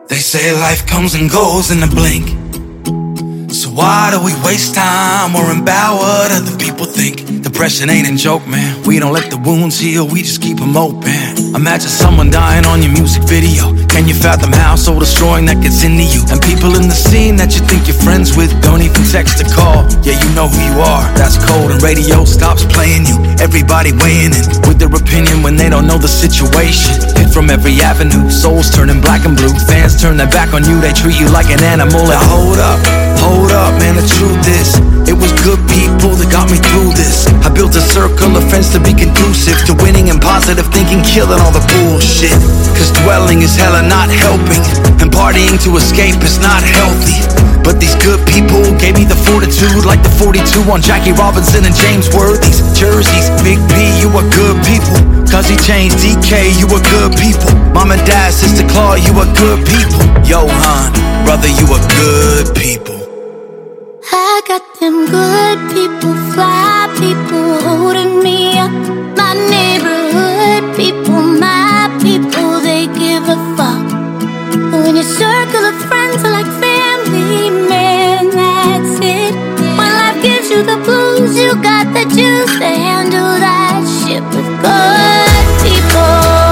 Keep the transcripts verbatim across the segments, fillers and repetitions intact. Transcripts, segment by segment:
They say life comes and goes in a blink. So why do we waste time worrying about what other people think? Depression ain't a joke, man. We don't let the wounds heal, we just keep them open. Imagine someone dying on your music video. Can you fathom how soul destroying that gets into you? And people in the scene that you think you're friends with don't even text or call. Yeah, you know who you are, that's cold. And radio stops playing you. Everybody weighing in with their opinion when they don't know the situation. Hit from every avenue, souls turning black and blue. Fans turn their back on you, they treat you like an animal. And hold up, hold up, man, the truth is it was good people that got me through this. I built a circle of friends to be conducive to winning and positive thinking, killing all the bullshit. Cause dwelling is hella not helping, and partying to escape is not healthy. But these good people gave me the fortitude, like the forty-two on Jackie Robinson and James Worthy's jerseys. Big P, you were good people. Cause he changed D K, you were good people. Mom and Dad, Sister Claw, you were good people. Johan, brother, you were good people. I got them good people, fly people holding me up. My neighborhood people, my people, they give a fuck. When your circle of friends are like family, man, that's it. When life gives you the blues, you got the juice to handle that shit with good people.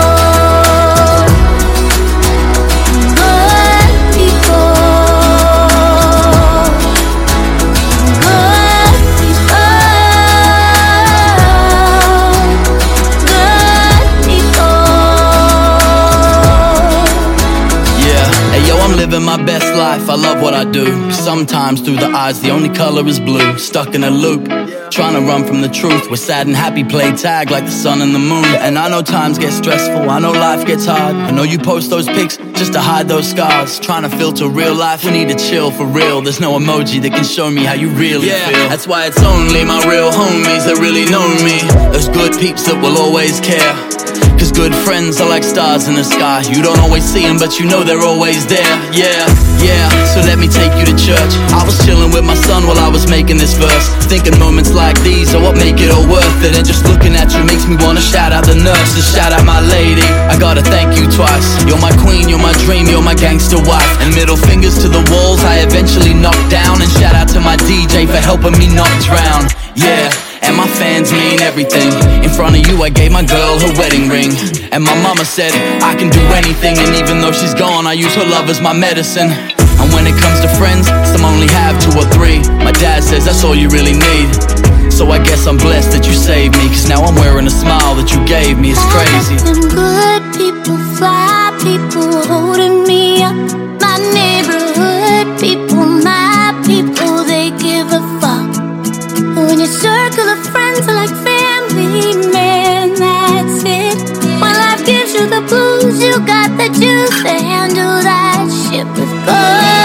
Living my best life, I love what I do. Sometimes through the eyes, the only color is blue. Stuck in a loop, trying to run from the truth. Where sad and happy play tag like the sun and the moon. And I know times get stressful, I know life gets hard. I know you post those pics just to hide those scars. Trying to filter real life, we need to chill for real. There's no emoji that can show me how you really yeah, feel. That's why it's only my real homies that really know me. Those good peeps that will always care. Cause good friends are like stars in the sky. You don't always see them, but you know they're always there. Yeah, yeah, so let me take you to church. I was chilling with my son while I was making this verse, thinking moments like these are what make it all worth it. And just looking at you makes me wanna shout out the nurses, shout out my lady. I gotta thank you twice. You're my queen, you're my dream, you're my gangster wife. And middle fingers to the walls I eventually knocked down. And shout out to my D J for helping me not drown. Yeah, and my fans mean everything. In front of you I gave my girl her wedding ring. And my mama said I can do anything. And even though she's gone, I use her love as my medicine. And when it comes to friends, some only have two or three. My dad says that's all you really need. So I guess I'm blessed that you saved me. Cause now I'm wearing a smile that you gave me. It's crazy. I got them good people, fly people holding me up. My neighborhood people, my people, they give a fuck. When your circle of friends are like family, man, that's it. When life gives you the blues, you got the juice to handle that shit with good.